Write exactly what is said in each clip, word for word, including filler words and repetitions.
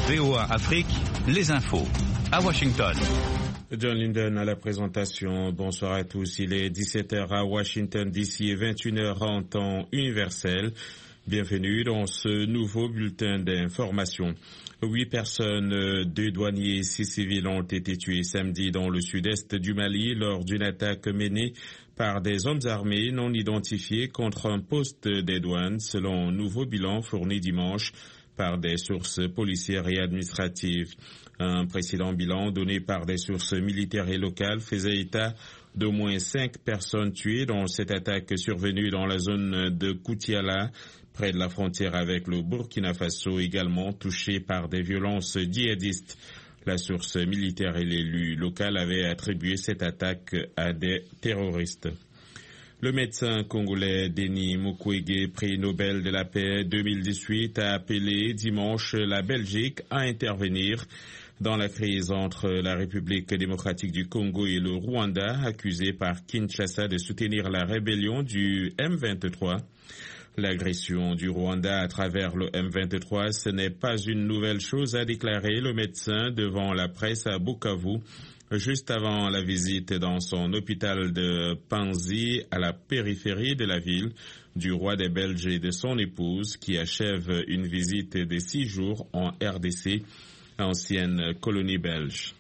V O A Afrique, les infos. À Washington. John Linden à la présentation. Bonsoir à tous. Il est dix-sept heures à Washington D C et vingt et une heures en temps universel. Bienvenue dans ce nouveau bulletin d'information. Huit personnes, deux douaniers et six civils ont été tués samedi dans le sud-est du Mali lors d'une attaque menée par des hommes armés non identifiés contre un poste des douanes, selon un nouveau bilan fourni dimanche par des sources policières et administratives. Un précédent bilan donné par des sources militaires et locales faisait état d'au moins cinq personnes tuées dans cette attaque survenue dans la zone de Koutiala, près de la frontière avec le Burkina Faso, également touché par des violences djihadistes. La source militaire et l'élu local avaient attribué cette attaque à des terroristes. Le médecin congolais Denis Mukwege, prix Nobel de la paix deux mille dix-huit, a appelé dimanche la Belgique à intervenir dans la crise entre la République démocratique du Congo et le Rwanda, accusé par Kinshasa de soutenir la rébellion du M vingt-trois. L'agression du Rwanda à travers le M vingt-trois, ce n'est pas une nouvelle chose, a déclaré le médecin devant la presse à Bukavu, juste avant la visite dans son hôpital de Panzi, à la périphérie de la ville, du roi des Belges et de son épouse, qui achève une visite de six jours en R D C, ancienne colonie belge.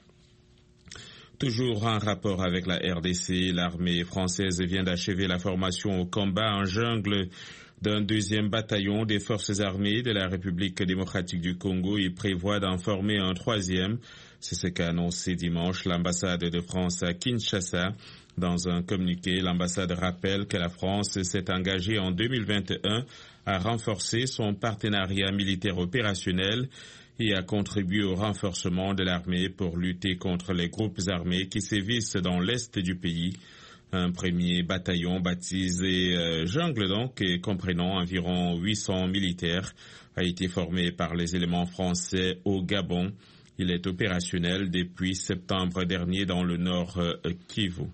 Toujours en rapport avec la R D C, l'armée française vient d'achever la formation au combat en jungle d'un deuxième bataillon des forces armées de la République démocratique du Congo et prévoit d'en former un troisième. C'est ce qu'a annoncé dimanche l'ambassade de France à Kinshasa. Dans un communiqué, l'ambassade rappelle que la France s'est engagée en deux mille vingt et un à renforcer son partenariat militaire opérationnel et à contribuer au renforcement de l'armée pour lutter contre les groupes armés qui sévissent dans l'est du pays. Un premier bataillon baptisé euh, Jungle, donc, et comprenant environ huit cents militaires, a été formé par les éléments français au Gabon. Il est opérationnel depuis septembre dernier dans le nord euh, Kivu.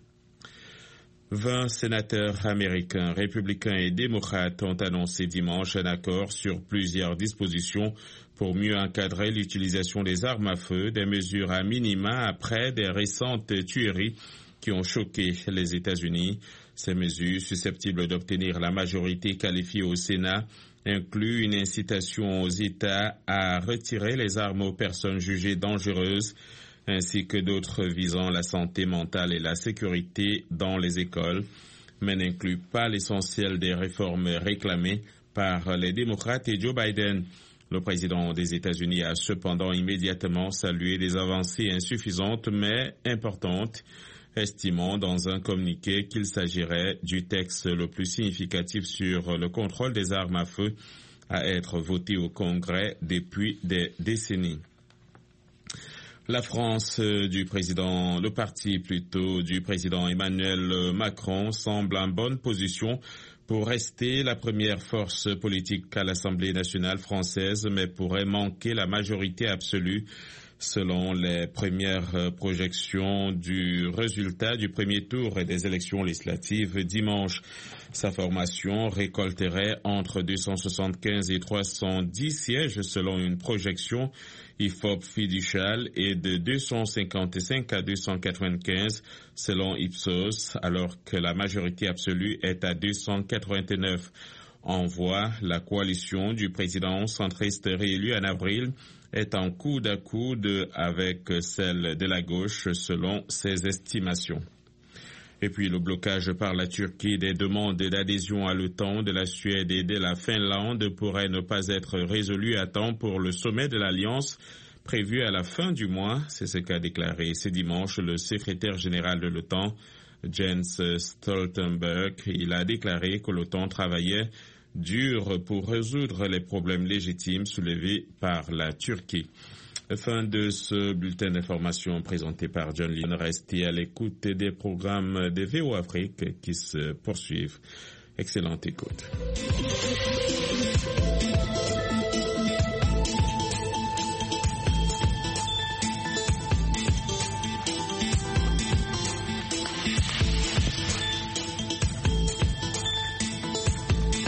vingt sénateurs américains, républicains et démocrates ont annoncé dimanche un accord sur plusieurs dispositions pour mieux encadrer l'utilisation des armes à feu, des mesures à minima après des récentes tueries qui ont choqué les États-Unis. Ces mesures, susceptibles d'obtenir la majorité qualifiée au Sénat, incluent une incitation aux États à retirer les armes aux personnes jugées dangereuses, ainsi que d'autres visant la santé mentale et la sécurité dans les écoles, mais n'incluent pas l'essentiel des réformes réclamées par les démocrates et Joe Biden. Le président des États-Unis a cependant immédiatement salué des avancées insuffisantes mais importantes, estimant dans un communiqué qu'il s'agirait du texte le plus significatif sur le contrôle des armes à feu à être voté au Congrès depuis des décennies. La France du président, le parti plutôt du président Emmanuel Macron semble en bonne position pour rester la première force politique à l'Assemblée nationale française, mais pourrait manquer la majorité absolue. Selon les premières projections du résultat du premier tour et des élections législatives dimanche, sa formation récolterait entre deux cent soixante-quinze et trois cent dix sièges selon une projection I F O P fiduciale et de deux cent cinquante-cinq à deux cent quatre-vingt-quinze selon Ipsos, alors que la majorité absolue est à deux cent quatre-vingt-neuf. En voix, la coalition du président centriste réélu en avril est en coude à coude avec celle de la gauche selon ses estimations. Et puis le blocage par la Turquie des demandes d'adhésion à l'OTAN de la Suède et de la Finlande pourrait ne pas être résolu à temps pour le sommet de l'Alliance prévu à la fin du mois. C'est ce qu'a déclaré ce dimanche le secrétaire général de l'OTAN, Jens Stoltenberg. Il a déclaré que l'OTAN travaillait dur pour résoudre les problèmes légitimes soulevés par la Turquie. Fin de ce bulletin d'information présenté par John Lynn. Restez à l'écoute des programmes de V O Afrique qui se poursuivent. Excellente écoute.